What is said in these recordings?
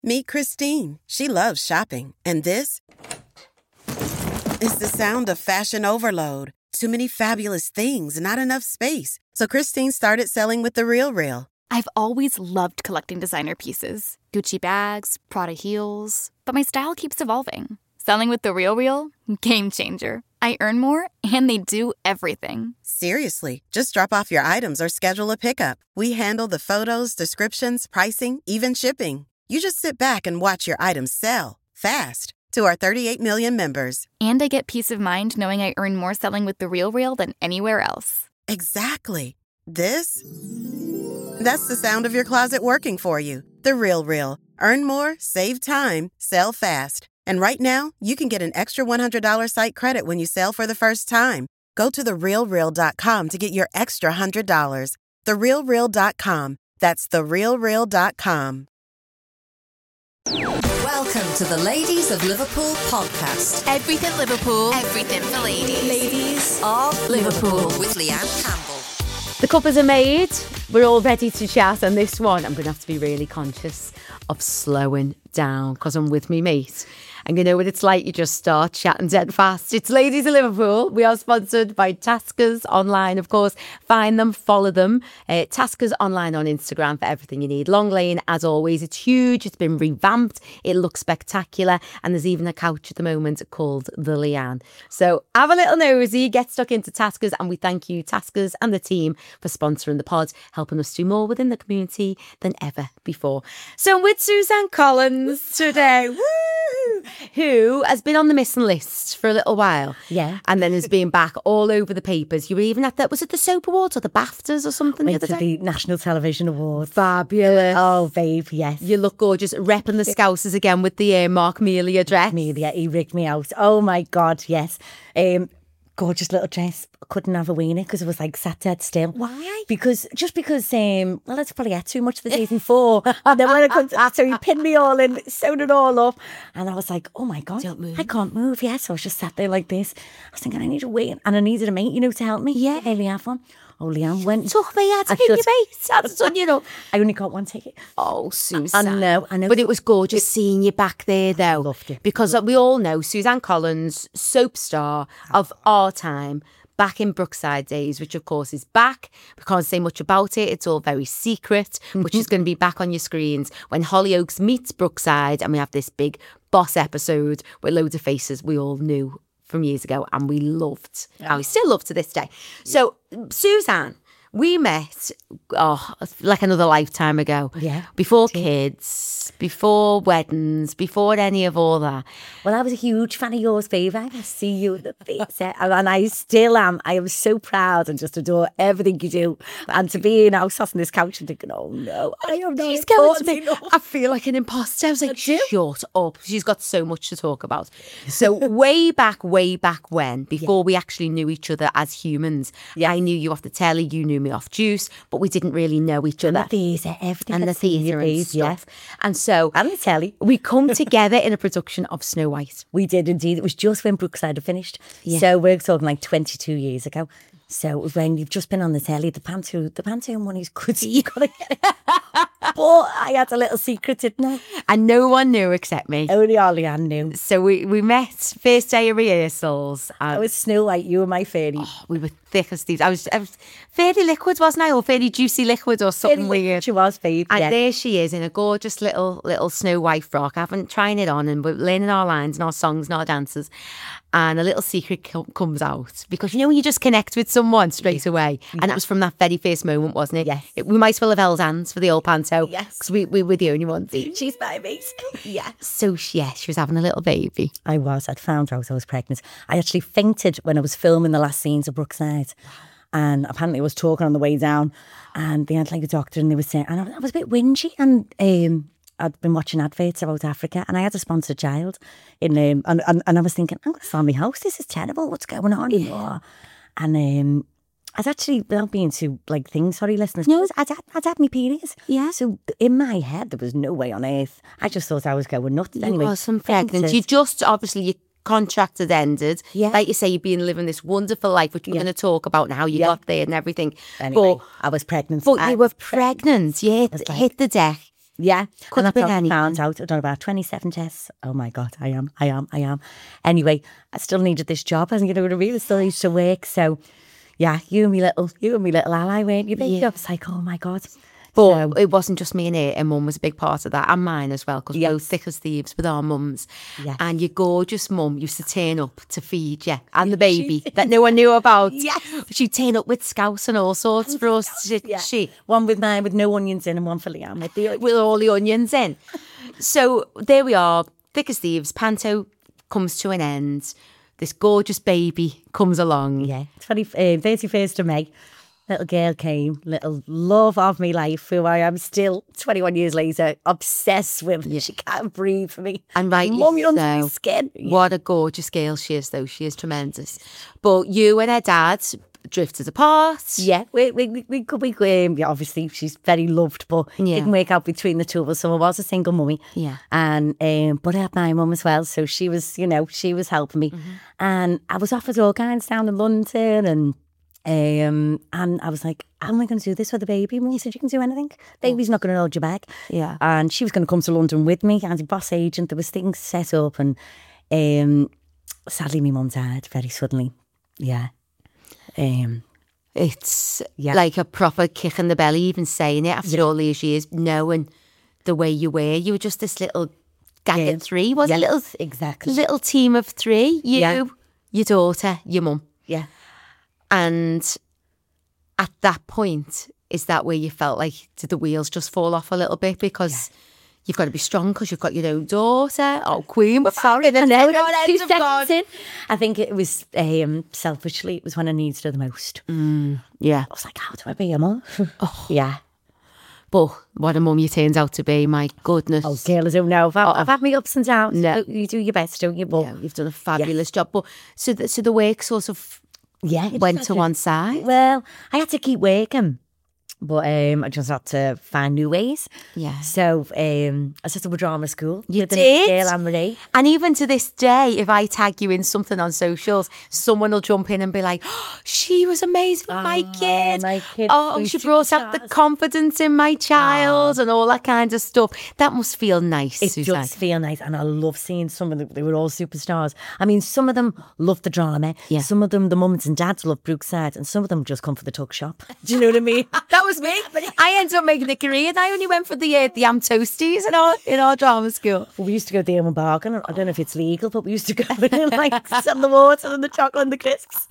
Meet Christine. She loves shopping. And this is the sound of fashion overload. Too many fabulous things, not enough space. So Christine started selling with The RealReal. I've always loved collecting designer pieces. Gucci bags, Prada heels. But my style keeps evolving. Selling with The RealReal? Game changer. I earn more, and they do everything. Seriously, just drop off your items or schedule a pickup. We handle the photos, descriptions, pricing, even shipping. You just sit back and watch your items sell fast to our 38 million members. And I get peace of mind knowing I earn more selling with The RealReal than anywhere else. Exactly. That's the sound of your closet working for you. The RealReal. Earn more, save time, sell fast. And right now, you can get an extra $100 site credit when you sell for the first time. Go to therealreal.com to get your extra $100. Therealreal.com. That's therealreal.com. Welcome to the Ladies of Liverpool podcast. Everything Liverpool, everything for ladies. Ladies of Liverpool with Leanne Campbell. The covers are made. We're all ready to chat. And this one, I'm going to have to be really conscious of slowing down because I'm with me mate. And you know what it's like, you just start chatting dead fast. It's Ladies of Liverpool. We are sponsored by Taskers Online, of course. Find them, follow them. Taskers Online on Instagram for everything you need. Long Lane, as always, it's huge. It's been revamped. It looks spectacular. And there's even a couch at the moment called the Leanne. So have a little nosy, get stuck into Taskers. And we thank you, Taskers and the team, for sponsoring the pod, helping us do more within the community than ever before. So I'm with Suzanne Collins today. Woo! Who has been on the missing list for a little while. Yeah. And then has been back all over the papers. You were even at was it the Soap Awards or the BAFTAs or something the Went other to day? the National Television Awards. Fabulous. Oh, babe, yes. You look gorgeous. Repping the Scousers again with the Mark Mealy dress. Mealy, he rigged me out. Oh, my God, yes. Gorgeous little dress. Couldn't have a weenie because it was like sat dead still. Why? Because well, that's probably had too much of the season 4. And then when I come to, so he pinned me all in, sewed it all up. And I was like, oh my God, Don't move. I can't move. Yeah, so I was just sat there like this. I was thinking, I need a wait. And I needed a mate, to help me. Yeah. Hey, have one. Oh, Leanne went. Took me out to I keep your should- base. That's done, I only got one ticket. Oh, Suzanne. I know. But it was gorgeous seeing you back there, though. Loved it. Because we all know Suzanne Collins, soap star of our time, back in Brookside Days, which of course is back. We can't say much about it. It's all very secret, which is going to be back on your screens when Hollyoaks meets Brookside and we have this big boss episode with loads of faces we all knew from years ago and we loved. And we still love to this day. So, Suzanne, we met, like another lifetime ago. Yeah. Before kids, before weddings, before any of all that. Well, I was a huge fan of yours, babe. I see you at the face, and I still am. I am so proud and just adore everything you do. And to be in house on this couch and thinking, oh no, I am not She's going to important me. enough. I feel like an imposter. I was like, shut up. She's got so much to talk about. So way back when, before we actually knew each other as humans, I knew you off the telly, you knew me off Juice, but we didn't really know each other. And the theatre, everything. And the I'd seen you, theatre and babe, stuff. yes. And so And the telly. we come together in a production of Snow White. We did indeed. It was just when Brookside had finished. Yeah. So we're talking like 22 years ago. So it was when you've just been on the telly. The Pantone one is good. So you gotta get it. But I had a little secret, didn't I? And no one knew except me. Only Leanne knew. So we met first day of rehearsals. I was Snow White, you were my fairy. We were thick as thieves. I was fairly liquid, wasn't I? Or fairly juicy liquid or something weird. She was, babe. And yeah. there she is in a gorgeous little Snow White frock. I haven't tried it on and we're learning our lines and our songs and our dances. And a little secret comes out because, when you just connect with someone straight away. And it was from that very first moment, wasn't it? Yes. We might as well have held hands for the old panto. Yes. Because we were the only ones. She's my mate. Yeah. So, she was having a little baby. I'd found out I was pregnant. I actually fainted when I was filming the last scenes of Brookside. And apparently I was talking on the way down and they had like a doctor and they were saying, and I was a bit whingy and I'd been watching adverts about Africa and I had a sponsored child and I was thinking, I'm going to sell my house. This is terrible. What's going on? Yeah. And I'd actually, without being too like things, sorry listeners, I'd had my periods. Yeah. So in my head, there was no way on earth. I just thought I was going nuts. Anyway, You wasn't pregnant. fainted. You just, obviously, your contract had ended. Yeah. Like you say, you've been living this wonderful life, which we're going to talk about and how you got there and everything. Anyway, But I was pregnant. you were pregnant. Yeah, was like- hit the deck. Yeah, Could and have that's been how I anything. found out. I've done about 27 tests. Oh my God, I am. Anyway, I still needed this job, and you know what I mean? I still needed to work. So, yeah, you and me little ally, weren't you, baby? Yeah. I was like, oh my God. But So, it wasn't just me and her. And Mum was a big part of that, and mine as well, because we're Yes. both thick as thieves with our mums. Yes. And your gorgeous mum used to turn up to feed you and the baby that no one knew about. Yes. She'd turn up with scouts and all sorts for us. She one with mine with no onions in and one for Liam. with all the onions in. So there we are, thick as thieves. Panto comes to an end. This gorgeous baby comes along. Yeah, 31st of May. Little girl came, little love of my life, who I am still 21 years later obsessed with. She can't breathe for me. And rightly Mum, you're under my so. skin. What a gorgeous girl she is, though. She is tremendous. But you and her dad drifted apart. Yeah, we could yeah, obviously she's very loved, but it Yeah. didn't work out between the two of us. So I was a single mummy. Yeah. And but I had my mum as well, so she was, she was helping me. And I was offered all kinds down in London, and I was like, how am I going to do this with the baby? Mum said, you can do anything. Baby's not going to hold you back. Yeah. And she was going to come to London with me as a boss agent. There was things set up, and sadly my mum died very suddenly. Yeah. It's Yeah. like a proper kick in the belly, even saying it after all these years, knowing the way you were. You were just this little gang Yeah. of three, wasn't Yeah, it? exactly. Little team of three. You, Yeah. your daughter, your mum. Yeah. And at that point, is that where you felt like, did the wheels just fall off a little bit? Because you've got to be strong because you've got your own daughter. Oh, Queen, we're sorry. I know, Everyone that's 2 ends up gone. seconds in. I think it was selfishly, it was when I needed her the most. Yeah. I was like, how do I be a mum? Yeah. But what a mum you turned out to be, my goodness. Oh, girl, I don't know. I've had my ups and downs. No. You do your best, don't you? But Yeah, you've done a fabulous job. But so the work sort of yeah, it went just to had one side. Well, I had to keep working, but I just had to find new ways. Yeah. So I set up a drama school. You with the did? girl Anne-Marie. And even to this day, if I tag you in something on socials, someone will jump in and be like, oh, she was amazing with my kid. my kid, Oh, we she brought out the superstars." confidence in my child and all that kind of stuff. That must feel nice, It Suzanne. does feel nice, and I love seeing some of them. They were all superstars. I mean, some of them loved the drama. Yeah. Some of them, the mums and dads, loved Brookside, and some of them just come for the tuck shop. Do you know what I mean? That was me. I ended up making a career and I only went for the ham toasties in our drama school. Well, we used to go there and bargain. I don't know if it's legal, but we used to go in and like sell the water and the chocolate and the crisps.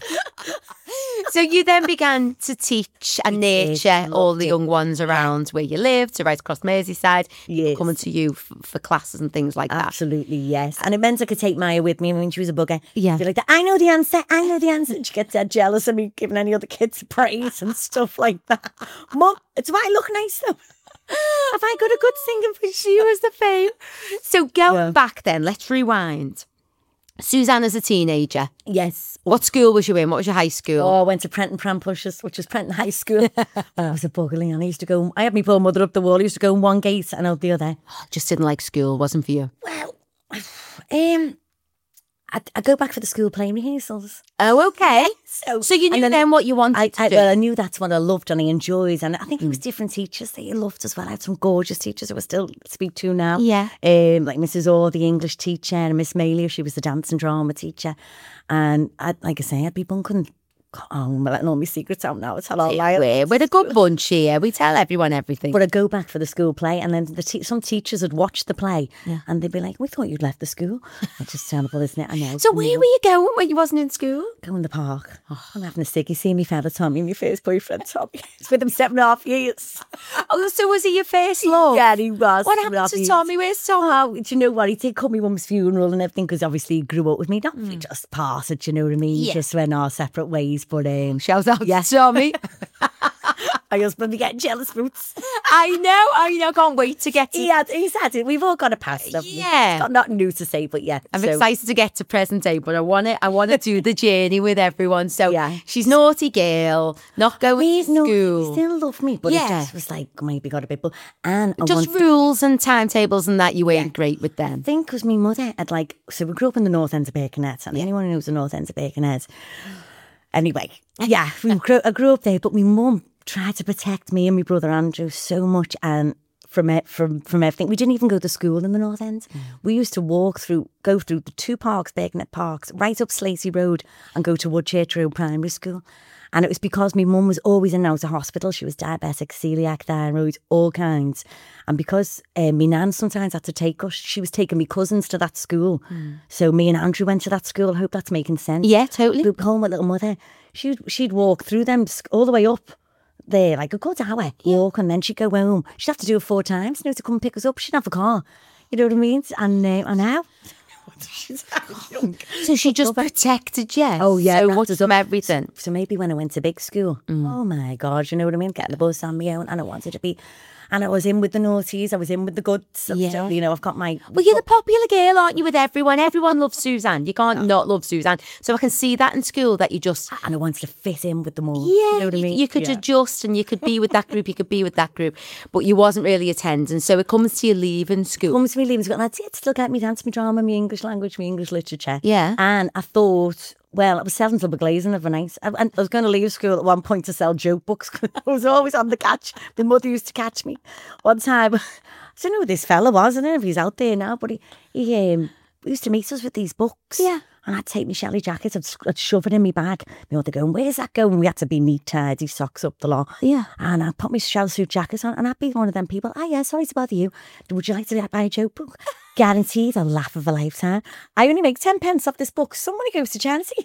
So you then began to teach and nurture all the young ones around where you lived, so right across Merseyside, Yes. coming to you for classes and things like that. Absolutely, yes. And it meant I could take Maya with me when she was a bugger. Yeah. Be like, I know the answer. And she gets dead jealous of me giving any other kids praise and stuff like that. Mum, do I look nice though? Have I got a good singing voice? She was the fame. So going back then, let's rewind. Suzanne as a teenager, Yes. what school was you in? What was your high school? Oh, I went to Prenton Prampushes, which was Prenton High School. I was a buggerling, and I had my poor mother up the wall. I used to go in one gate and out the other. Just didn't like school, wasn't for you. Well, I go back for the school play rehearsals. Oh, okay. So you and knew then what you wanted to do. Well, I knew that's what I loved and I enjoyed. And I think it was different teachers that you loved as well. I had some gorgeous teachers who I still speak to now. Yeah. Like Mrs. Orr, the English teacher, and Miss Malia, she was the dance and drama teacher. And like I say, I'd be bunking. I'm letting all my secrets out now. It's a lot We're a good bunch here. We tell everyone everything. But I'd go back for the school play, and then some teachers would watch the play, and they'd be like, "We thought you'd left the school." It's just terrible, isn't it? I know. So where were you going when you wasn't in school? Go in the park. I'm having a ciggy. See me fella Tommy, my first boyfriend Tommy. It's with him 7.5 years. Oh, so was he your first love? Yeah, he was. What happened 7.5 to years. Tommy? Where's Tommy? Oh, do you know what? He did come to my mum's funeral and everything because obviously he grew up with me. Not just past it, you know what I mean? Yeah. Just went our separate ways. But Shout out to Tommy. my husband be getting jealous boots. I know. Can't wait to get to... He's had it. We've all got a past. haven't we? Yeah. Got nothing new to say, but yeah. I'm so- excited to get to present day, but I want to do the journey with everyone. So Yeah. she's naughty girl, not going He's to no, school. he still loved me, but Yeah. it just was like maybe got a bit. And I Just rules and timetables and that you weren't great with them. think because my mother had so we grew up in the north end of Birkenhead, and anyone who knows the north end of Birkenhead. Anyway, yeah, I grew up there, but my mum tried to protect me and my brother Andrew so much, and from everything. We didn't even go to school in the North End. We used to go through the two parks, Birkenhead Parks, right up Slacey Road and go to Woodchurch Road Primary School. And it was because my mum was always in and out of hospital. She was diabetic, celiac, thyroid, all kinds. And because my nan sometimes had to take us, she was taking my cousins to that school. So me and Andrew went to that school. I hope that's making sense. Yeah, totally. We'd home with little mother. She'd walk through them all the way up there, like a good hour walk, and then she'd go home. She'd have to do it 4 times, to come pick us up. She didn't have a car. You know what I mean? And now... So she just protected you. Oh yeah, so much from everything. So maybe when I went to big school, oh my God, you know what I mean? Getting the bus on my own, and I wanted to be, and I was in with the naughties, I was in with the goods. Yeah. You know, I've got my... Well, you're the popular girl, aren't you, with everyone? Everyone loves Suzanne. You can't not love Suzanne. So I can see that in school, that you just... And I wanted to fit in with them all. Yeah, you know what I mean? You could adjust, and you could be with that group, you could be with that group, but you wasn't really attending. So it comes to you leaving school. Comes to me leaving school, and I'd still get me dance, me drama, me English language, me English literature. Yeah. And I thought... Well, I was selling double glazing overnight. I was going to leave school at one point to sell joke books. I was always on the catch. My mother used to catch me. One time, I don't know who this fella was. I don't know if he's out there now, but he used to meet us with these books. Yeah. And I'd take my Shelley jacket, I'd shove it in my bag. My mother going, where's that going? We had to be neat, tidy, socks up the lot. Yeah. And I'd put my shell suit jacket on, and I'd be one of them people, oh yeah, sorry to bother you. Would you like to buy a joke book? Guaranteed a laugh of a lifetime. I only make 10 pence off this book. Somebody goes to charity.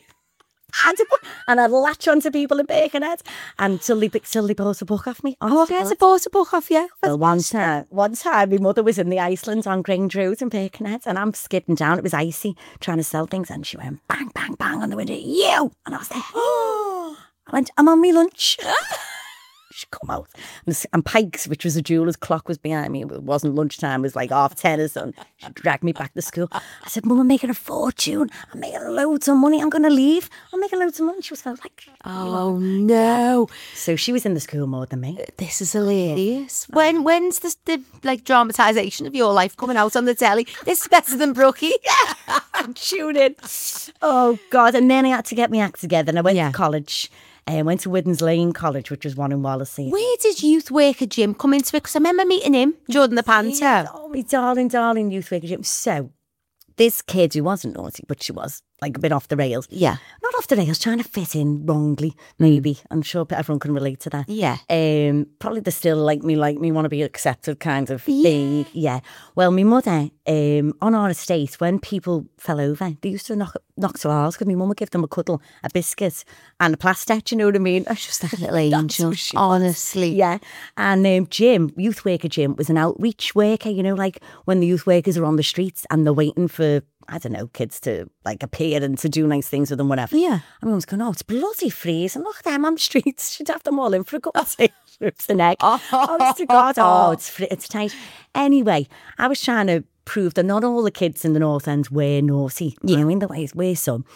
And I'd latch onto people in Birkenhead until they bought a book off me. Oh, I bought a book off you. Well, one time, my mother was in the Iceland on Grange Road in Birkenhead, and I'm skidding down. It was icy, trying to sell things, and she went bang, bang, bang on the window. You! And I was there. I went, I'm on me lunch. She come out, and Pikes, which was a jeweller's clock, was behind me. It wasn't lunchtime, it was like 10:30 or something. She dragged me back to school. I said, Mum, I'm making a fortune. I'm making loads of money. I'm going to leave. I'm making loads of money. She was like, oh no. So she was in the school more than me. This is hilarious. When's the like dramatisation of your life coming out on the telly? This is better than Brookie. Tune in. Oh God. And then I had to get my act together, and I went to college. I went to Widdens Lane College, which was one in Wallasey. Where did youth worker Jim come into it? Because I remember meeting him during the panto. Oh, my darling youth worker Jim. So, this kid who wasn't naughty, but she was like a bit off the rails. Yeah. Not off the rails, trying to fit in wrongly, maybe. I'm sure everyone can relate to that. Yeah. Probably the still like me, want to be accepted kind of thing. Yeah. Well, my mother, on our estate, when people fell over, they used to knock to ours, because my mum would give them a cuddle, a biscuit and a plaster, do you know what I mean? It's just a little angel, honestly. Yeah. And Jim, youth worker Jim, was an outreach worker, you know, like when the youth workers are on the streets and they're waiting for, I don't know, kids to like appear and to do nice things with them, whatever. Yeah. And mum's going, oh, it's bloody freezing. Look at them on the streets. She'd have them all in for a couple of days. Rips the neck. Honest to God. Oh, it's tight. Anyway, I was trying to prove that not all the kids in the North End were naughty. You know, in the ways we're some.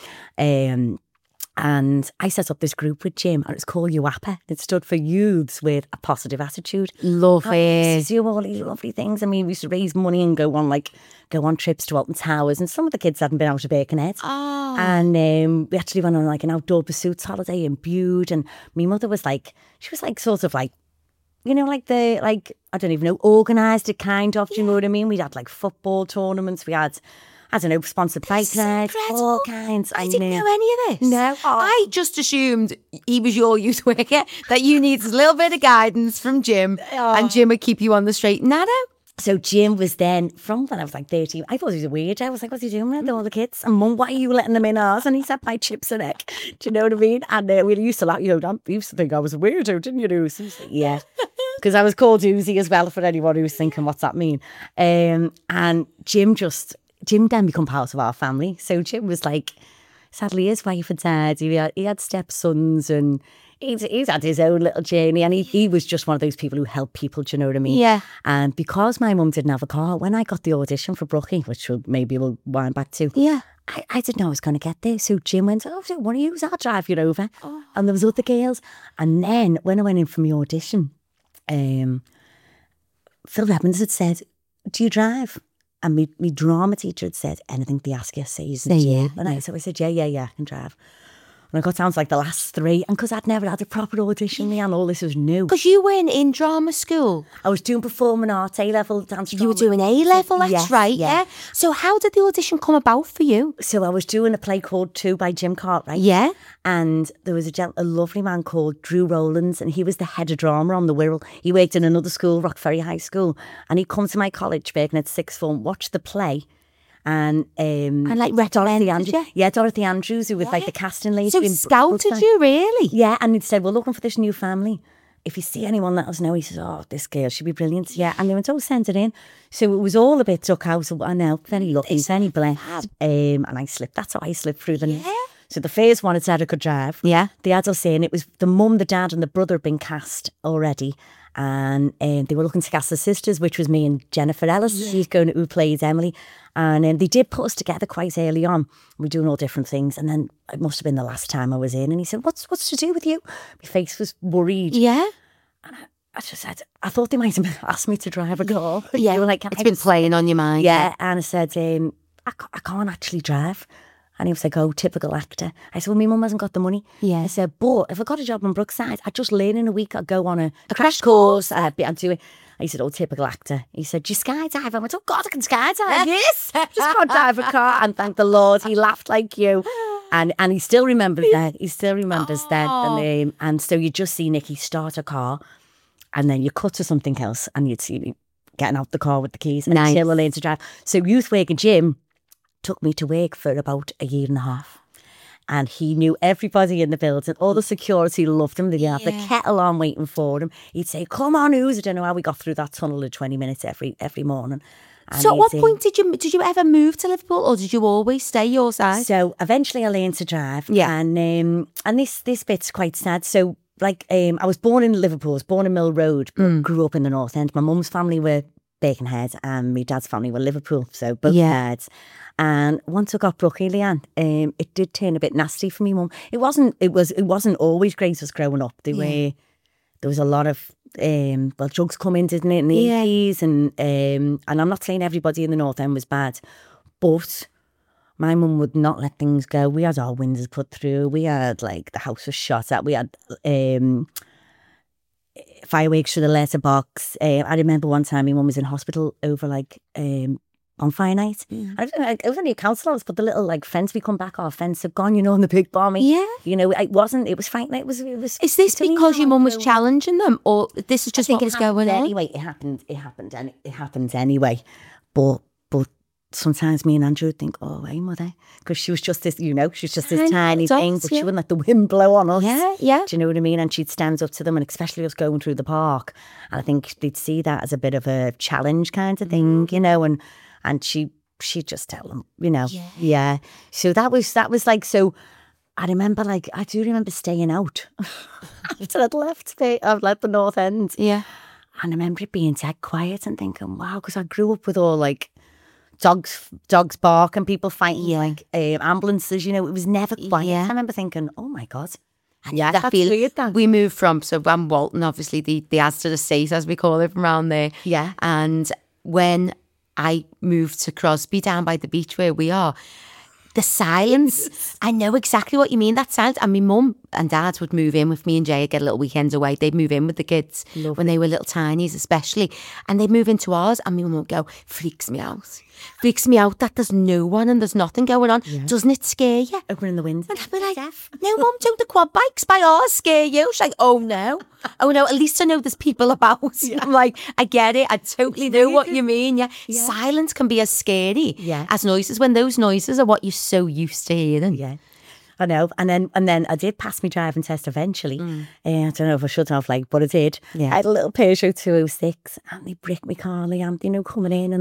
And I set up this group with Jim, and it's called UAPA. It stood for Youths with a Positive Attitude. Love it. Do all these lovely things. I mean, we used to raise money and go on trips to Alton Towers, and some of the kids hadn't been out of Birkenhead. Oh. And we actually went on like an outdoor pursuits holiday in Bude, and my mother was like, she was like sort of like, you know, like I don't even know, organised it kind of, do you know what I mean? We had like football tournaments, we had, I don't know, sponsored bike rides, all kinds. I didn't know any of this. No. Oh. I just assumed he was your youth worker, that you needed a little bit of guidance from Jim, and Jim would keep you on the straight and narrow. So Jim was then, from when I was like 13, I thought he was a weirdo. I was like, what's he doing with all the kids? And Mum, why are you letting them in ours? And he said, my chips and egg. Do you know what I mean? And we used to like, you know, you used to think I was a weirdo, didn't you, Lucy? Like, yeah. Because I was called Uzi as well, for anyone who's thinking, what's that mean? And Jim then become part of our family. So Jim was like, sadly, his wife had died. He had stepsons, and he's had his own little journey, and he was just one of those people who help people, do you know what I mean? Yeah. And because my mum didn't have a car, when I got the audition for Brookie, which we'll wind back to, yeah, I didn't know I was going to get there. So Jim went, oh, one of you, I'll drive you over. Oh. And there was other girls. And then when I went in for my audition, Phil Evans had said, do you drive? And my drama teacher had said, anything they ask you, say yeah. And I said, yeah, I can drive. And I got down to like the last 3. And because I'd never had a proper audition, and all this was new. Because you weren't in drama school. I was doing performing arts, A-level dance drama. You were doing A-level, that's Yes, right, yeah. yeah. So how did the audition come about for you? So I was doing a play called Two by Jim Cartwright. Yeah. And there was a lovely man called Drew Rowlands, and he was the head of drama on the Wirral. He worked in another school, Rockferry High School. And he'd come to my college, Birkenhead Sixth Form, watch the play. And like Dorothy Andrews. Yeah, Dorothy Andrews, who was like the casting lady. So in scouted Brookside. you, really? Yeah, and he said, we're looking for this new family. If you see anyone, let us know. He says, oh, this girl, she'd be brilliant. Yeah, and they went, oh, send it in. So it was all a bit took out. I know, very lucky, very blessed. And I slipped. That's how I slipped through the net. So the first one, it said I could drive. Yeah. The ads are saying it was the mum, the dad and the brother had been cast already. And they were looking to cast the sisters, which was me and Jennifer Ellis. She's going to who plays Emily. And they did put us together quite early on. We were doing all different things. And then it must have been the last time I was in. And he said, what's to do with you? My face was worried. Yeah. And I just said, I thought they might have asked me to drive a car. Yeah. They were like, It's been playing on your mind. Yeah. And I said, I can't actually drive. And he was like, oh, typical actor. I said, well, my mum hasn't got the money. Yeah. I said, but if I got a job in Brookside, I'd just learn in a week. I'd go on a crash course. I'd do it. He said, oh, typical actor. He said, do you skydive? I went, oh, God, I can skydive. Yes. Just can't drive a car. And thank the Lord, he laughed like you. And he still remembers that. He still remembers that. And so you just see Nikki start a car and then you cut to something else and you'd see me getting out the car with the keys and Nice. Sheila learned to drive. So Youth Work and Jim took me to work for about a year and a half. And he knew everybody in the building. All the security loved him. They had the kettle on waiting for him. He'd say, come on, who's? I don't know how we got through that tunnel in 20 minutes every morning. And So at what he'd say- point did you ever move to Liverpool, or did you always stay your side? So eventually I learned to drive. Yeah. And this bit's quite sad. So like I was born in Liverpool, I was born in Mill Road, but grew up in the North End. My mum's family were Birkenhead and my dad's family were Liverpool. So both heads. And once I got Brookie, Leanne, it did turn a bit nasty for me mum. It wasn't always great as growing up. There was a lot of drugs come in, didn't it, in the 80s, and I'm not saying everybody in the North End was bad, but my mum would not let things go. We had our windows put through. We had like the house was shot at. We had fireworks through the letterbox. I remember one time my mum was in hospital over like bonfire night. It was only a council house, but the little like fence we come back, our fence had gone, and the big bombing. Yeah. It was frightening. It was. Is this because your mum was challenging them, or this is just what was going on? Anyway, it happened anyway. But sometimes me and Andrew would think, oh, hey, mother, because she was just this, she's just this tiny thing, but she wouldn't let the wind blow on us. Yeah. Do you know what I mean? And she'd stand up to them, and especially us going through the park. And I think they'd see that as a bit of a challenge kind of thing, and she'd just tell them, Yeah. So that was like, so I do remember staying out after I'd left the North End. Yeah. And I remember it being dead quiet and thinking, wow, because I grew up with all like dogs bark and people fighting ambulances, it was never quiet. Yeah. I remember thinking, oh my God. Yeah, that's weird. That we moved from, so I'm Walton, obviously the Astor Estate, as we call it, from around there. Yeah. And when I moved to Crosby, down by the beach where we are, the silence, I know exactly what you mean, that silence. And my mum and dad would move in with me and Jay, get a little weekend away. They'd move in with the kids when they were little tinies especially. And they'd move into ours and my mum would go, freaks me out that there's no one and there's nothing going on. Yeah. Doesn't it scare you? Opening the window. And I'd be like, no, Mum, don't the quad bikes by ours scare you? She's like, oh no, at least I know there's people about. Yeah. I'm like, I get it. I totally know what you mean. Yeah. Silence can be as scary as noises when those noises are what you're so used to hearing. Yeah. I know. And then I did pass my driving test eventually. I don't know if I should have, but I did. Yeah. I had a little Peugeot 206 and they bricked my car, and coming in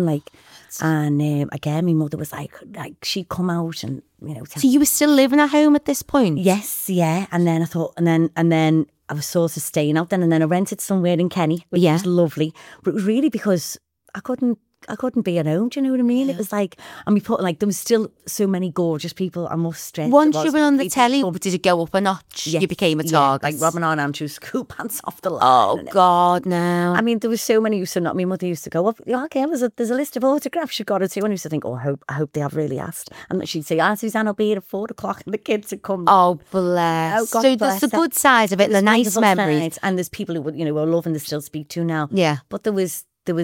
and again, my mother was like she'd come out and, So you were still living at home at this point? Yes, yeah. And then I thought, and then I was sort of staying out then, and then I rented somewhere in Kenny, which was lovely. But it was really because I couldn't couldn't be at home. Do you know what I mean? It was like, and we put like, there was still so many gorgeous people. I must stress. Once you were on the telly, did it go up a notch? Yes, You became a target. like Robin Arnhem, she was school pants off the line. Oh God, no. I mean, there was so many. So not my mother used to go up. Yeah, okay, there's a list of autographs she got her to, and I used to think, oh, I hope they have really asked. And she'd say, Suzanne will be here at 4:00, and the kids would come. Oh bless. Oh, God so bless there's the her. good side of it, and the nice Wonderful memories. sides. And there's people who would, were loving to still speak to now. Yeah. But there was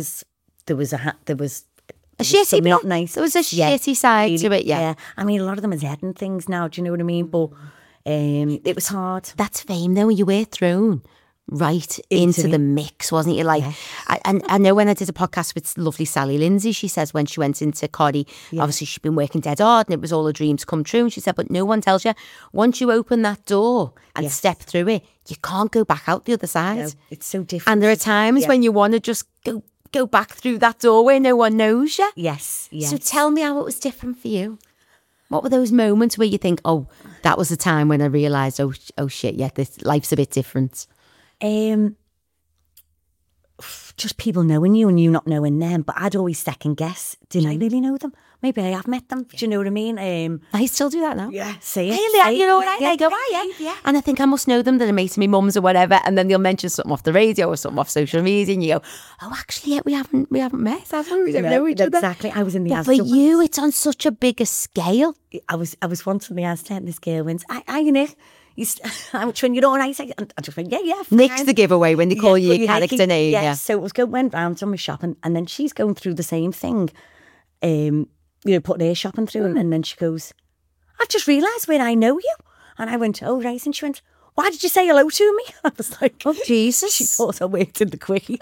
A shitty something bit. not nice. There was a shitty side to it, yeah. I mean, a lot of them is heading things now. Do you know what I mean? But it was hard. That's fame though. You were thrown right into the mix, wasn't you? Like, I know when I did a podcast with lovely Sally Lindsay, she says when she went into Coddy, obviously she'd been working dead hard and it was all her dreams come true. And she said, but no one tells you, once you open that door and step through it, you can't go back out the other side. No, it's so different. And there are times when you want to just go back through that door where no one knows you. Yes. So tell me how it was different for you. What were those moments where you think, oh, that was the time when I realised, oh shit, yeah, this life's a bit different? Just people knowing you and you not knowing them. But I'd always second guess. Didn't I really know them? Maybe I have met them. Do you know what I mean? I still do that now. Yeah, say it. Hey, you know what I go, yeah. And I think I must know them, that are mates of my mums or whatever, and then they'll mention something off the radio or something off social media, and you go, oh, actually, yeah, we haven't met, have we? We don't know each other. Exactly. I was in the But Asda. for you, it's on such a bigger scale. I was once in the Asda and this girl went, you know, which one you're all right? I just went, yeah. Nick's fine. the giveaway when they call you your character Nicky. name. Yeah. So it was went round on my shopping, and then she's going through the same thing, putting her shopping through, and then she goes, I've just realised where I know you. And I went, oh, right. And she went, why did you say hello to me? I was like, Oh, Jesus. She thought I worked in the quickie.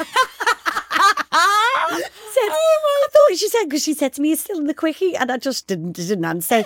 She said, because she said to me, "You're still in the quickie," and I just didn't answer.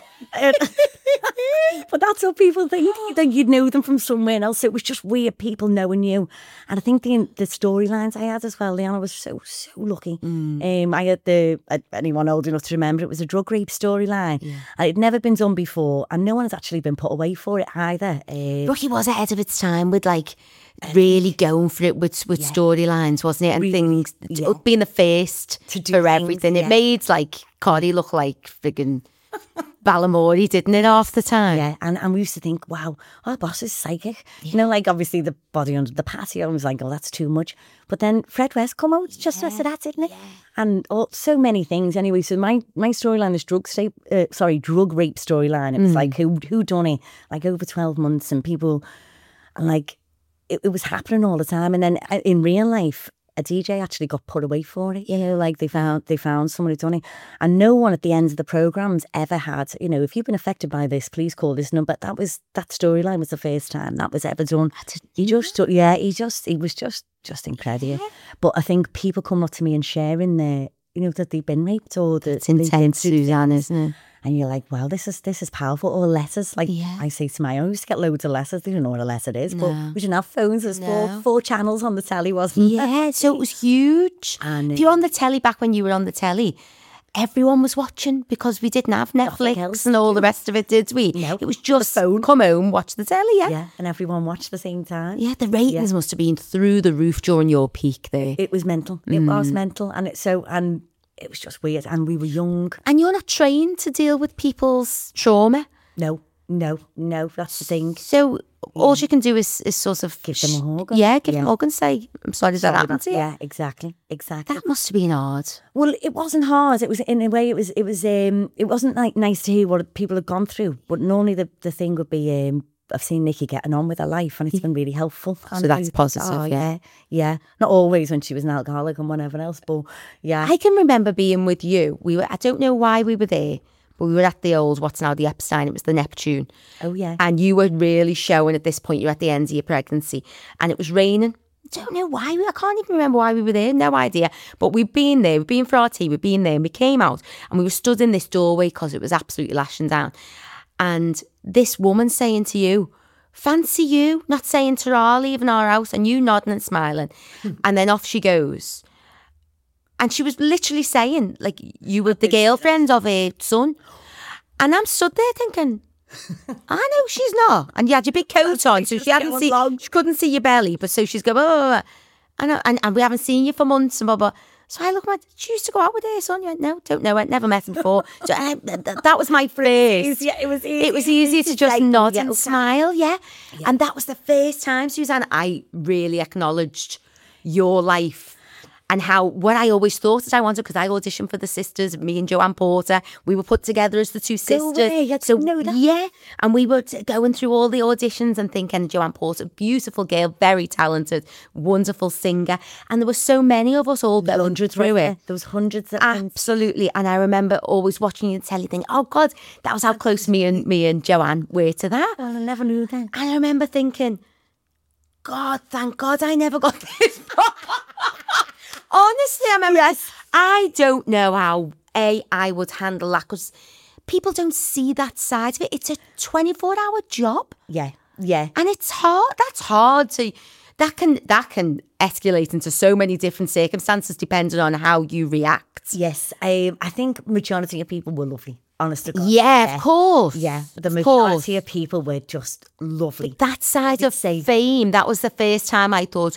But that's what people think, that you'd know them from somewhere else. It was just weird people knowing you. And I think the storylines I had as well, Leanna, was so lucky. I had anyone old enough to remember, it was a drug rape storyline. And it had never been done before, and no one has actually been put away for it either. Rocky was ahead of its time with like really going for it with storylines, wasn't it? And Really, things, being the first To do for things, everything. yeah. It made like Coddy look like friggin' Balamory, didn't it, half the time? Yeah, and we used to think, wow, our boss is psychic. You know, like obviously the body under the patio, I was like, oh, that's too much. But then Fred West come out just for that, didn't it? And so many things. Anyway, so my storyline is drug rape storyline. It was like who done it? Like over 12 months, and people, and like it was happening all the time. And then in real life, a DJ actually got put away for it. You know, like they found someone who'd done it, and no one at the end of the programmes ever had. You know, if you've been affected by this, please call this number. That storyline was the first time that was ever done. He was just incredible. But I think people come up to me and sharing that they've been raped or that It's intense, Suzanne, isn't it? and you're like, well, this is powerful. Or letters, like I say to my own, I used to get loads of letters. They don't know what a letter is, but we didn't have phones. There's four channels on the telly, wasn't there? Yeah, so it was huge. And if you're on the telly, back when you were on the telly, everyone was watching because we didn't have Netflix and all the rest of it, did we? No. It was just The phone. come home, watch the telly, Yeah, and everyone watched at the same time. Yeah, the ratings must have been through the roof during your peak there. It was mental. It was mental, and it was just weird. And we were young. And you're not trained to deal with people's trauma. No, that's the thing. So all you can do is sort of Give them a hug. Yeah, give them a hug and say, I'm sorry that happened to you. Yeah, exactly. That must have been hard. Well, it wasn't hard. It was, in a way, it wasn't like nice to hear what people had gone through. But normally the thing would be, I've seen Nikki getting on with her life, and it's been really helpful. So that's positive, yeah. Not always when she was an alcoholic and whatever else, but yeah. I can remember being with you. I don't know why we were there, but we were at the old, what's now the Epstein, it was the Neptune. Oh, yeah. And you were really showing at this point, you're at the end of your pregnancy, and it was raining. I don't know why, I can't even remember why we were there, no idea. But we'd been there, we'd been for our tea, we'd been there, and we came out, and we were stood in this doorway because it was absolutely lashing down. And this woman saying to you, fancy you, not saying to her, leaving our house, and you nodding and smiling. And then off she goes. And she was literally saying, like, you were the girlfriend of her son. And I'm stood there thinking, I know she's not. And you had your big coat on, so she couldn't see your belly, but so she's going, oh. And we haven't seen you for months, and blah, blah. So I looked at him, did you used to go out with her son? You went, no, don't know it, never met him before. So, that was my first. Yeah, it was easy. It was easy to just nod and smile, yeah. And that was the first time, Suzanne, I really acknowledged your life. And what I always thought that I wanted, because I auditioned for The Sisters, me and Joanne Porter, we were put together as the two sisters. Yeah, and we were going through all the auditions and thinking, Joanne Porter, beautiful girl, very talented, wonderful singer. And there were so many of us all going through it. There was hundreds of Absolutely. And I remember always watching you telly thinking, oh God, that was how close me and Joanne were to that. Well, I never knew that. And I remember thinking, God, thank God I never got this far. Honestly, I remember, I don't know how I would handle that, because people don't see that side of it. It's a 24-hour job. Yeah, yeah. And it's hard. That's hard to... That can escalate into so many different circumstances depending on how you react. Yes, I think majority of people were lovely. Honest to God. Yeah, of course. Yeah, the majority of people were just lovely. That side of fame, that was the first time I thought,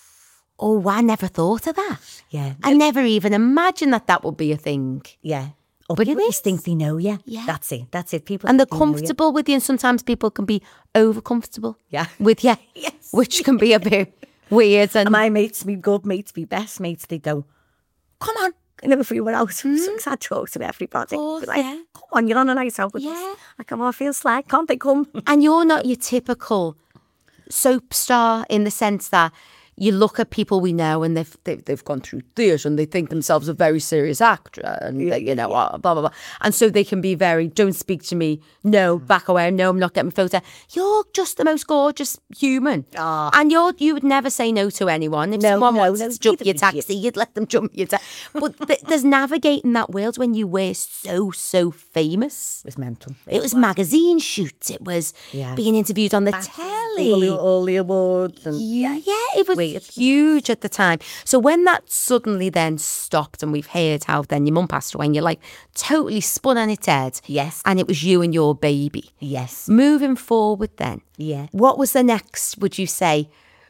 oh, I never thought of that. Yeah. I never even imagined that would be a thing. Yeah. But people it just think they know you. Yeah. That's it. People and they're comfortable with you, and sometimes people can be over comfortable with you, which can be a bit weird. And my mates, my good mates, my best mates, they go, come on. If we were out, sometimes I'd talk to everybody. Come on, you're on a night out with us. I come on, I feel slack, can't they come? And you're not your typical soap star in the sense that you look at people we know and they've gone through theatre and they think themselves a very serious actor and blah blah blah, and so they can be very, don't speak to me, no, back away, no, I'm not getting a photo. You're just the most gorgeous human, and you would never say no to anyone. If someone wanted to jump your taxi, you'd let them jump your taxi. But there's navigating that world when you were so famous. It was mental. It was magazine shoots. It was being interviewed on the telly, all the awards, and it was huge at the time. So when that suddenly then stopped, and we've heard how then your mum passed away and you're like totally spun on its head. Yes. And it was you and your baby. Yes. Moving forward then. Yeah. What was the next, would you say?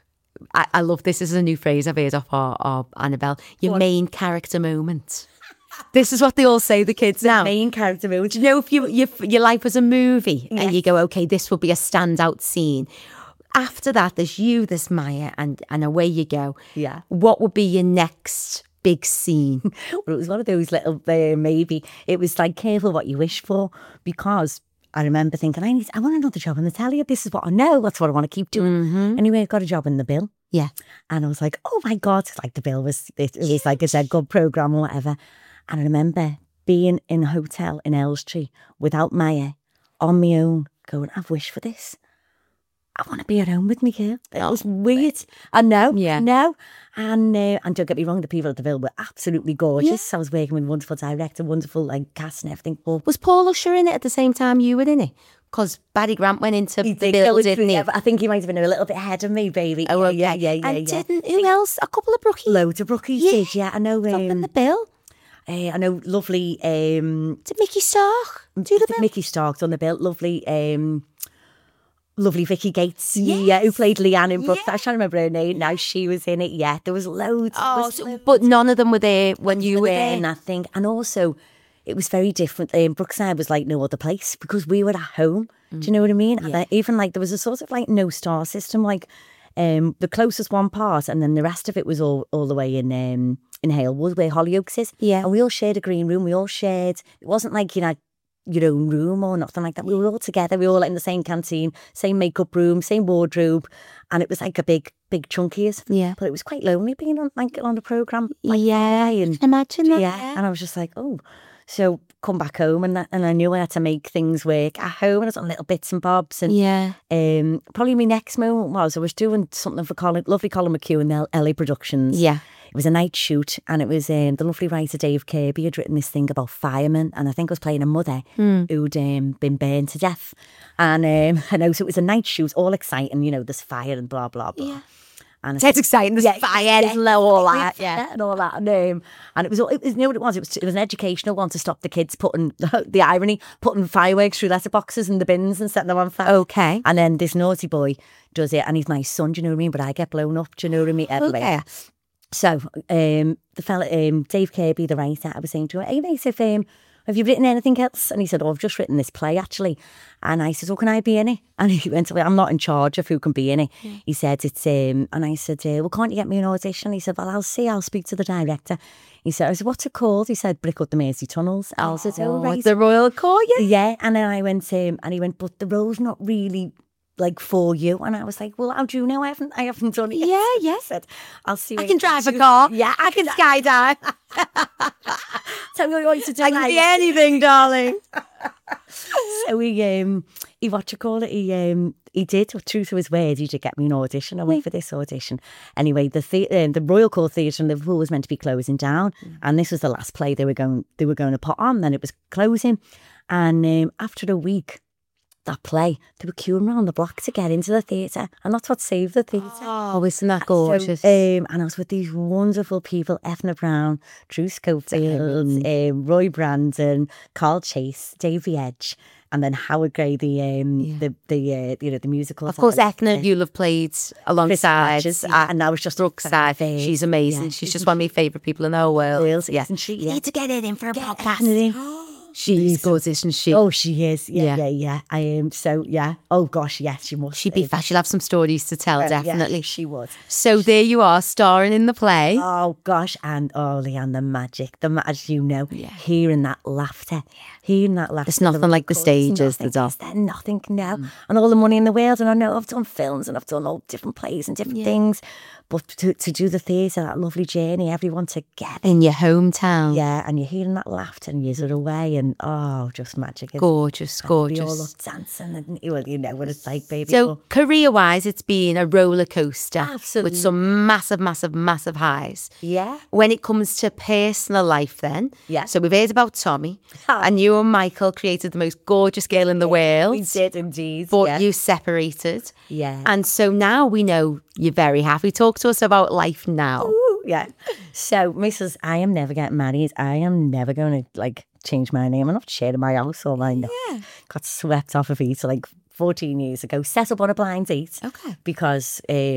I love this. This is a new phrase I've heard of our Annabelle. Your main character moment. This is what they all say, the kids now. Main character moment. Do you know, if your life was a movie and you go, okay, this will be a standout scene. After that, there's you, there's Maya, and away you go. Yeah. What would be your next big scene? Well, it was one of those little, maybe, it was like, careful what you wish for, because I remember thinking, I want another job in the telly. This is what I know. That's what I want to keep doing. Mm-hmm. Anyway, I got a job in The Bill. Yeah. And I was like, oh my God, like The Bill was, it was like a good programme or whatever. And I remember being in a hotel in Elstree without Maya, on my own, going, I've wished for this. I want to be at home with me, girl. It was weird. I know. Yeah. No. And don't get me wrong, the people at The Bill were absolutely gorgeous. Yeah. I was working with a wonderful director, wonderful cast and everything. Was Paul Usher in it at the same time you were in it? Because Barry Grant went into The Bill, didn't he? I think he might have been a little bit ahead of me, baby. Oh, yeah. And didn't, who else? A couple of brookies? Loads of brookies did, yeah. I know. In The Bill? I know, lovely... Did Mickey Stark do The Bill? Mickey Stark's on The Bill. Lovely Vicky Gates, who played Leanne in Brooks. I can't remember her name now. She was in it. Yeah, there was loads. But none of them were there when you were there. And I think, and also, it was very different. Brookside was like no other place because we were at home. Do you know what I mean? Yeah. And even there was a sort of no star system. The closest one part, and then the rest of it was all the way in Halewood, where Hollyoaks is. Yeah, and we all shared a green room. We all shared. It wasn't like your own room or nothing like that. We were all together. We were all in the same canteen, same makeup room, same wardrobe, and it was like a big chunkies. Yeah, but it was quite lonely being on a program. And imagine that. Yeah, and I was just like, oh, so come back home, and I knew I had to make things work at home, and I was on little bits and bobs. And probably my next moment was I was doing something for lovely Colin McHugh and LA Productions. Yeah. It was a night shoot, and it was the lovely writer Dave Kirby had written this thing about firemen, and I think I was playing a mother who'd been burned to death. And I know, so it was a night shoot, all exciting, there's fire and blah, blah, blah. Yeah. And it's exciting, there's fire, there's all that, and all that. And it was, you know what it was? It was an educational one to stop the kids putting fireworks through letterboxes in the bins and setting them on fire. Okay. And then this naughty boy does it, and he's my son, do you know what I mean? But I get blown up, do you know what I mean? Okay. So the fella, Dave Kirby, the writer, I was saying to him, hey mate, have you written anything else? And he said, I've just written this play actually. And I said, can I be in it? And he went, I'm not in charge of who can be in it. Yeah. He said, it's, and I said, well, can't you get me an audition? He said, well, I'll speak to the director. He said, I said, what's it called? He said, Brick Up the Mersey Tunnels. I said, right. The Royal Court, yeah. Yeah, and then I went, and he went, but the role's not really like for you. And I was like, well, how do you know? I haven't done it yet. Yeah, yeah. I said, I'll see. I can drive a car. Yeah, I can skydive. Tell me what you want to do. I can be anything, darling. So he what you call it? He did. True to his word, he did get me an audition. I went for this audition. Anyway, the Royal Court Theatre in Liverpool was meant to be closing down, and this was the last play they were going to put on. Then it was closing, and after a week, that play, they were queuing around the block to get into the theatre, and that's what saved the theatre. Oh, isn't that gorgeous? So, and I was with these wonderful people: Ethna Brown, Drew Schofield, Roy Brandon, Carl Chase, Davy Edge, and then Howard Gray, the musical. Of course, Ethna, you'll have played alongside, and I was just Brookside. She's amazing. Yeah. She's just one of my favourite people in the whole world. Yeah, isn't she? You need to get it in for a podcast. She's good, isn't she? Oh, she is. Yeah. I am. So, yeah. Oh, gosh, yes, she must. She'd be fast. She'll have some stories to tell, definitely. Yeah, she would. So there you are, starring in the play. Oh, gosh. And, Leanne, the magic, as you know, hearing that laughter. Hearing that laughter. There's nothing like the stage, is there, Doc? There's nothing, no. And all the money in the world. And I know I've done films and I've done all different plays and different things. But to do the theatre, that lovely journey, everyone together. In your hometown. Yeah, and you're hearing that laughter and you're away and, just magic. Gorgeous. We all up dancing and, well, you know what it's like, baby. So, career-wise, it's been a roller coaster. Absolutely. With some massive, massive, massive highs. Yeah. When it comes to personal life then. Yeah. So, we've heard about Tommy. And you and Michael created the most gorgeous girl in the world. We did indeed. But you separated. Yeah. And so now we know you're very happy. Talk to us about life now. Ooh, yeah. So, Mrs. I am never getting married. I am never going to, change my name. I'm not sharing my house or my... Yeah. Got swept off of it 14 years ago. Set up on a blind date. Okay. Because,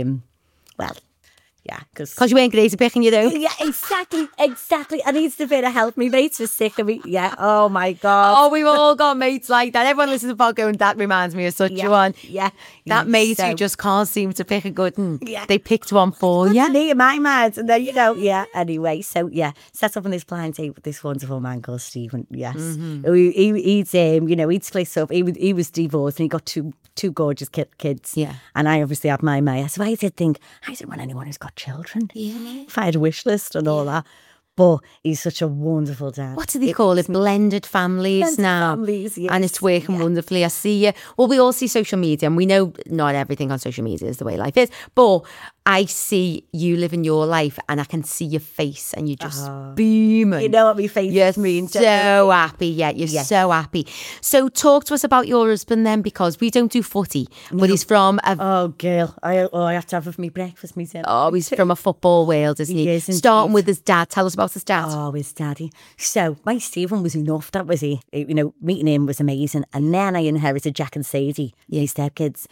yeah, because you ain't great at picking, you know. Yeah, exactly. I need a bit of help. My mates are sick of me. Yeah. Oh my God. Oh, we've all got mates like that. Everyone listens to the podcast going, that reminds me of such a one. Yeah. That mate who just can't seem to pick a good one. Yeah. They picked one for you. Me and my man. And then, anyway. So, set up on this blind date with this wonderful man called Stephen. Yes. Mm-hmm. He'd split up. He was divorced and he got two gorgeous kids. Yeah. And I obviously had my Maya. So I did want anyone who's got children. Yeah. If I had a wish list and all that. But he's such a wonderful dad. What do they call it? Blended families now. Families, yes. And it's working wonderfully. I see you. Well, we all see social media and we know not everything on social media is the way life is. But I see you living your life and I can see your face and you're just beaming. You know what my face means. So happy. Yeah, you're so happy. So talk to us about your husband then, because we don't do footy, but he's from a... Oh, girl. I have to have my breakfast, me. Oh, he's from a football world, isn't he? Is, starting with his dad. Tell us about his dad. Oh, his daddy. So my Stephen was enough. That was he. Meeting him was amazing. And then I inherited Jack and Sadie, his stepkids.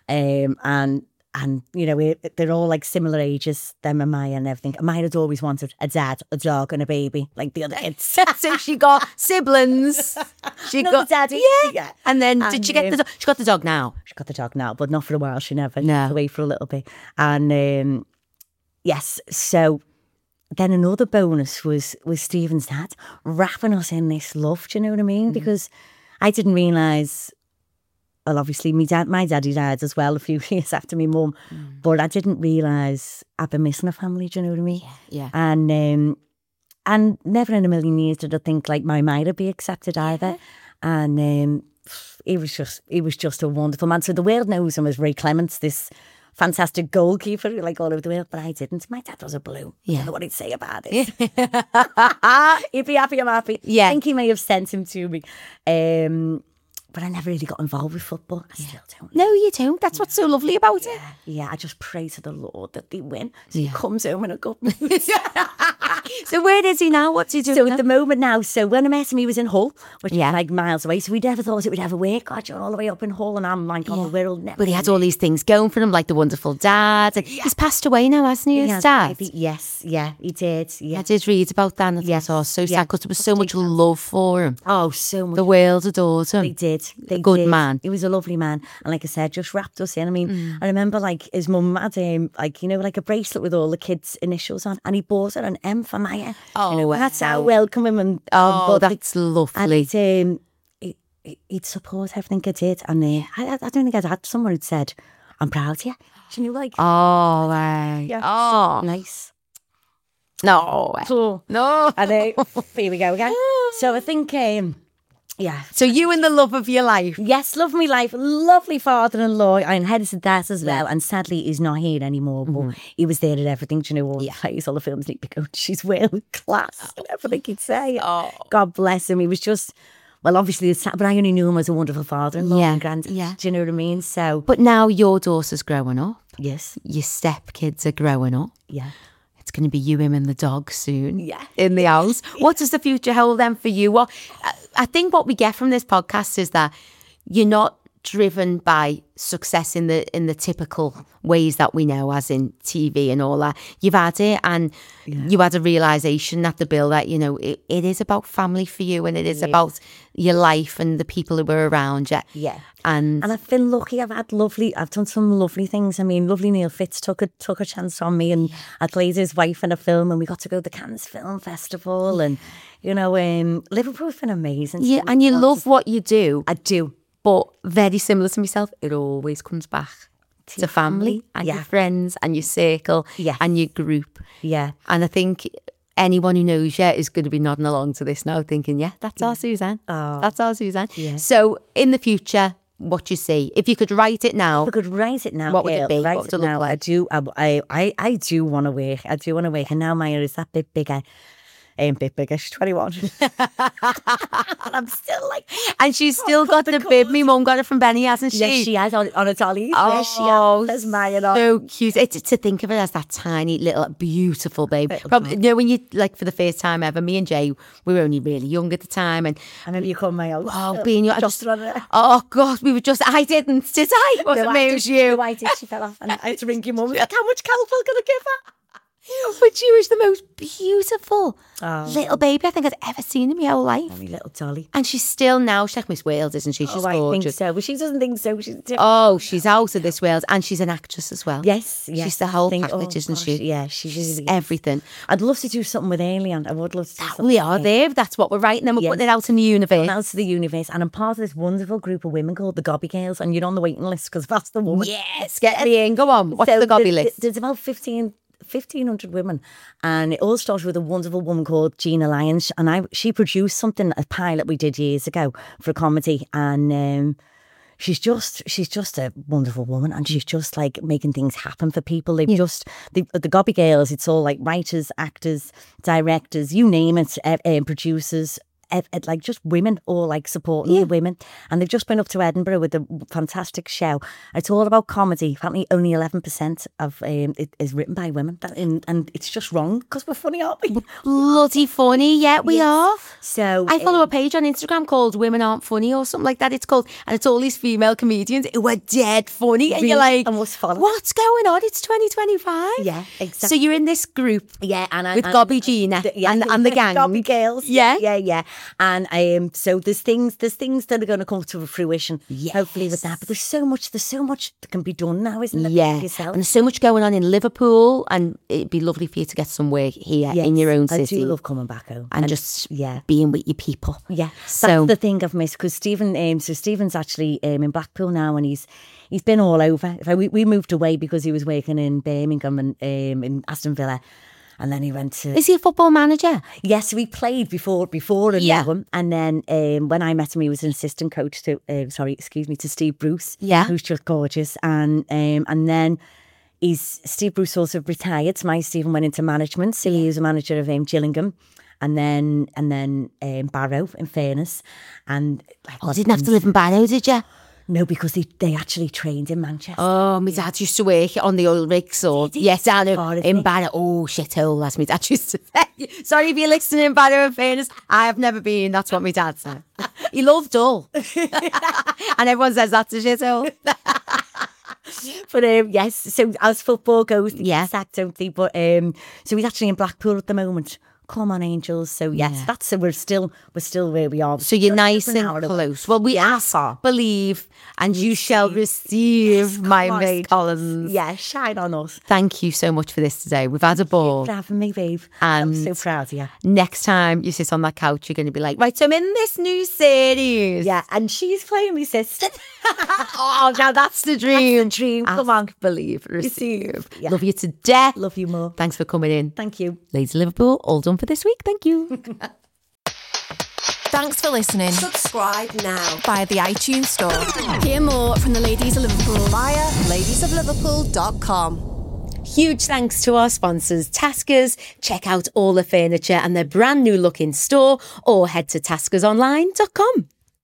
And they're all similar ages, them and Maya and everything. Maya had always wanted a dad, a dog and a baby, like the other kids. So she got siblings. She got daddy. Yeah. And then did she get the dog? She got the dog now. She got the dog now, but not for a while. She never. No. She was away for a little bit. And yes, so then another bonus was Stephen's dad wrapping us in this love, do you know what I mean? Because I didn't realise... Well, obviously, my daddy died as well a few years after my mum, but I didn't realise I'd been missing a family. Do you know what I mean? Yeah. And never in a million years did I think my might be accepted either. And he was just a wonderful man. So the world knows him as Ray Clements, this fantastic goalkeeper all over the world, but I didn't. My dad was a blue. Yeah. I don't know what he'd say about it. He'd be happy I'm happy. Yeah. I think he may have sent him to me. But I never really got involved with football. I still don't. No, you don't. That's what's so lovely about it. Yeah, I just pray to the Lord that they win. So he comes home in a good mood. So where is he now? What's he doing? So at the moment now, so when I met him, he was in Hull, which Yeah. is like miles away. So we never thought it would ever work. God, you're all the way up in Hull, and I'm like on the world. But he had all these things going for him, like the wonderful dad. And he's passed away now, hasn't he, his has, dad? baby. Yes, yeah, he did. Yeah. I did read about that, and Yes. I was so Yeah. sad because there was so much love for him. Oh, so much. The world adored him. They did. They Good did. man. He was a lovely man, and like I said, just wrapped us in. I mean, I remember like his mum had like like a bracelet with all the kids' initials on, and he bought her an M for Maya. Oh, that's wow. how welcoming and Oh, but that's lovely. And he'd support everything I did, and I don't think I'd had someone who'd said, "I'm proud of you." You know, like Oh, right. Yeah. Oh, nice. no. So, No. and here we go again. So I think, yeah. So you and the love of your life. Yes, love me life. Lovely father-in-law. I inherited that as well. And sadly, he's not here anymore. But he was there at everything. Do you know, all the plays, all the films need to go. She's world class and everything he'd say. Oh. God bless him. He was just, well, obviously, but I only knew him as a wonderful father-in-law Yeah, and granddad. yeah. Do you know what I mean? So, But now your daughter's growing up. yes, Your stepkids are growing up. yeah. It's going to be you, him, and the dog soon. Yeah. In the house. What does the future hold then for you? What I think what we get from this podcast is that you're not driven by success in the typical ways that we know, as in TV and all that. You've had it, and you had a realisation at the bill that, it is about family for you, and it is about your life and the people who were around you. Yeah. And I've been lucky. I've done some lovely things. I mean, lovely Neil Fitz took a chance on me, and I played his wife in a film, and we got to go to the Cannes Film Festival, and Liverpool's been amazing. yeah, and you love what you do. I do. But very similar to myself, it always comes back to family and your Yeah. friends and your circle Yes. and your group. Yeah. And I think anyone who knows you is going to be nodding along to this now, thinking, yeah, that's our Suzanne. Oh. That's our Suzanne. Yeah. So in the future, what you see, if you could write it now, If I could write it now, What would it Gail, be? write What would it it look now. like? I do want to work. I do want to work. And now Maya is that bit bigger. Ain't bit bigger. She's 21. And I'm still like, and she's still got the bib. My mum got it from Benny, hasn't she? yes, she has on a dolly. Oh, Yes, she has. There's Maya on. so cute. It's to think of it as that tiny little beautiful babe. Little Probably, when you, like, for the first time ever, me and Jay, we were only really young at the time, and I remember you come my house. oh, being your Just on it. oh God, we were just. I didn't, did I? Wasn't me, it was you. No, I did. She fell off, and I had to ring your mum. Like, how much kelp am I going to give her? But she was the most beautiful Oh. little baby I think I'd ever seen in my whole life. My little dolly. And she's still now. She's like Miss Wales, isn't she? She's I think gorgeous. so. But she doesn't think so. She's different. Oh, she's out of this world, and she's an actress as well. Yes, yes. She's the whole I think- package, isn't gosh, she? Yeah, she's She's really everything. I'd love to do something with Alien. I would love to do something. We are there. That's what we're writing. Then we're Yes. putting it out in the universe. Out to the universe, and I'm part of this wonderful group of women called the Gobby Girls, and you're on the waiting list because that's the woman. Yes, get me in. Go on. What's So the gobby list? There's about 1,500 women, and it all started with a wonderful woman called Gina Lyons, and she produced something, a pilot we did years ago for a comedy, and she's just a wonderful woman, and she's just like making things happen for people. They've just the Gobby Girls. It's all like writers, actors, directors, you name it, producers. Like just women, all like supporting the women, and they've just been up to Edinburgh with a fantastic show. It's all about comedy. Apparently, only 11% of it is written by women, and it's just wrong because we're funny, aren't we? Bloody funny. Yeah, we are. So I follow a page on Instagram called Women Aren't Funny or something like that. It's called, and it's all these female comedians who are dead funny, and you're Really? like, I must follow. what's going on? It's 2025. Yeah, exactly. So you're in this group. Yeah, and with Gobby Gina and the gang. Gobby Girls. Yeah. yeah. And so there's things that are going to come to fruition. Hopefully with that. But there's so much that can be done now, isn't there? Yeah, Yourself. and there's so much going on in Liverpool, and it'd be lovely for you to get some work here in your own city. I do love coming back home and just being with your people. Yeah, So that's the thing I've missed because Stephen's actually in Blackpool now, and he's been all over. We moved away because he was working in Birmingham and in Aston Villa. And then he went to... Is he a football manager? Yes, we played before and him. And then when I met him, he was an assistant coach to Steve Bruce, who's just gorgeous. And then Steve Bruce also retired. So my Stephen went into management. So he was a manager of Gillingham. And then Barrow, in fairness. And didn't have to live in Barrow, did you? No, because they actually trained in Manchester. Oh, my dad used to work on the oil rigs, or yes, down in Barrow. Oh, shithole, as my dad used to say. Sorry if you're listening in Barrow, in fairness. I have never been. That's what my dad said. He loved Hull. And everyone says that's a shithole. But yes, so as football goes, yes, don't they? But so he's actually in Blackpool at the moment. Come on, Angels. So yes, that's so we're still where we are. So you're nice and close. Well, we ask, believe, and you shall receive, my May Collins. Yeah, shine on us. Thank you so much for this today. We've had a ball. Thank you for having me, babe. And I'm so proud of you. Next time you sit on that couch, you're going to be like, right, so I'm in this new series. Yeah, and she's playing me sister. Oh, now that's the dream. That's the dream. Come Ask, on. believe, receive. Yeah. Love you to death. Love you more. Thanks for coming in. Thank you. Ladies of Liverpool, all done for this week. Thank you. Thanks for listening. Subscribe now Via the iTunes Store. Hear more from the Ladies of Liverpool via ladiesofliverpool.com. Huge thanks to our sponsors, Taskers. Check out all the furniture and their brand new look in store, or head to taskersonline.com.